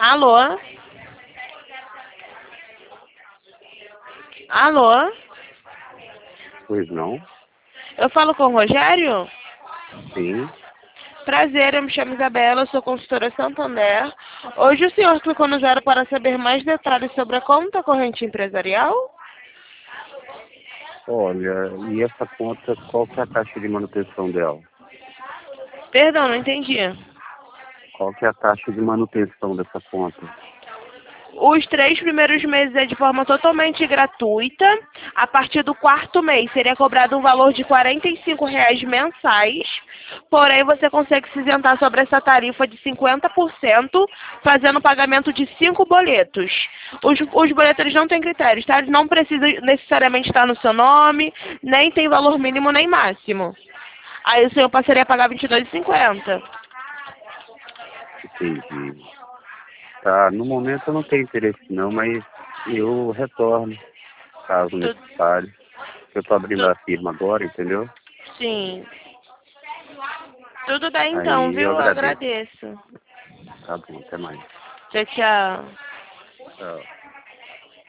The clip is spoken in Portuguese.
Alô? Alô? Pois não? Eu falo com o Rogério? Sim. Prazer, eu me chamo Isabela, eu sou consultora Santander. Hoje o senhor clicou no 0 para saber mais detalhes sobre a conta corrente empresarial? Olha, e essa conta, qual que é a taxa de manutenção dela? Perdão, não entendi. Qual que é a taxa de manutenção dessa conta? Os 3 primeiros meses é de forma totalmente gratuita. A partir do 4º mês seria cobrado um valor de R$ 45 mensais. Porém, você consegue se isentar sobre essa tarifa de 50%, fazendo o pagamento de 5 boletos. Os boletos eles não têm critérios, tá? Eles não precisam necessariamente estar no seu nome, nem tem valor mínimo nem máximo. Aí o senhor passaria a pagar R$ 22,50. Entendi. Tá, no momento eu não tenho interesse não, mas eu retorno, caso Tu- necessário. Eu tô abrindo tu- a firma agora, entendeu? Sim. Tudo bem então, Aí eu viu? Eu agradeço. agradeço. Tá bom, até mais. Tchau, tchau. Tchau.